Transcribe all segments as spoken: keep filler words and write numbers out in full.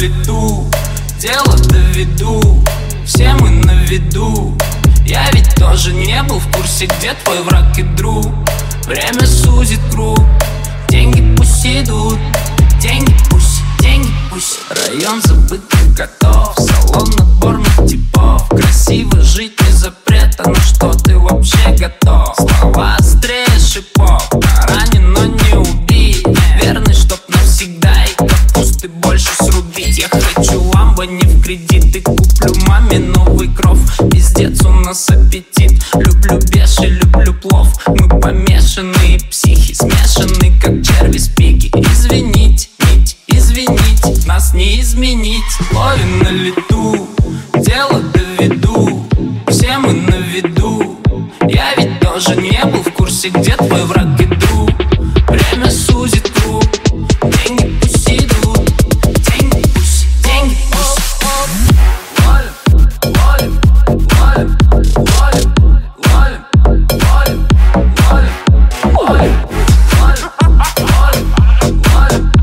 лету, дело доведу, все мы на виду. Я ведь тоже не был в курсе, где твой враг и друг. Время сузит круг, деньги пусть идут, деньги пусть, деньги пусть. Район забытых котов, салон наборных типов. Красиво жить не запрет, а на что ты вообще готов? Слова острее шипов, ранен, но не убит. Верный, чтоб навсегда, и капусты больше срубить. Я хочу ламбо не в кредит, и куплю маме новый кров. Пиздец, у нас аппетит, люблю беши, люблю плов. Мы помешанные психи, смешанные, как черви с пики. Извините, нить, извините, нас не изменить. Ловим на лету, дело доведу, все мы на виду. Я ведь тоже не был в курсе, где твой враг и друг. Время сузит круг, деньги пусть идут, деньги пусть, деньги пусть. Ловим, ловим, ловим, ловим, ловим, ловим, ловим, ловим, ловим, ловим,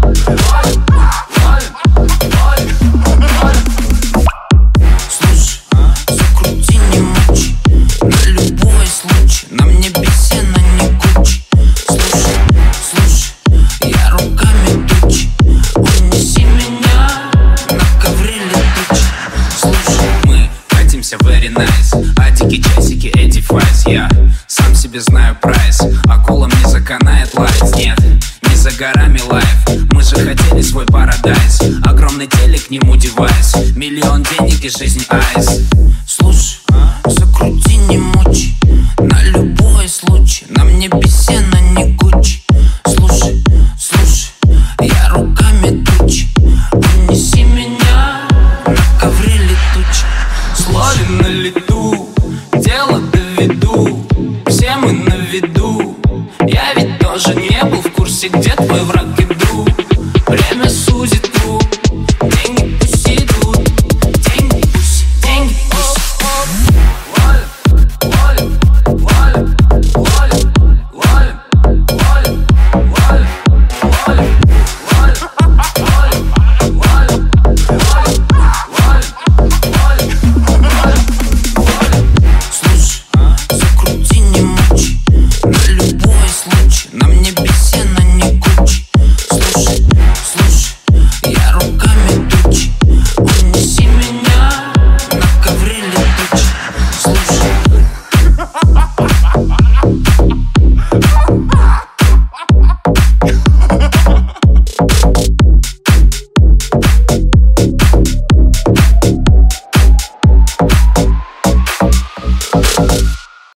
ловим, ловим. Слушай, закрути, не мучи, на любой случай, на мне бесена не кучи. Слушай, слушай, я руками тучи, унеси меня на ковре летучий. Слушай, мы катимся very nice, а дикие часики эти файс. Я сам себе знаю прайс, акулам не заканает лайф. Нет, не за горами лайф, мы же хотели свой парадайз. Огромный телек, к нему девайс, миллион денег и жизнь айс. Слушай, закрути, не мучи, на любой случай, на мне бесена не гучи. Слушай, слушай, я руками тучи, унеси меня на ковре летучий. Словим на лету,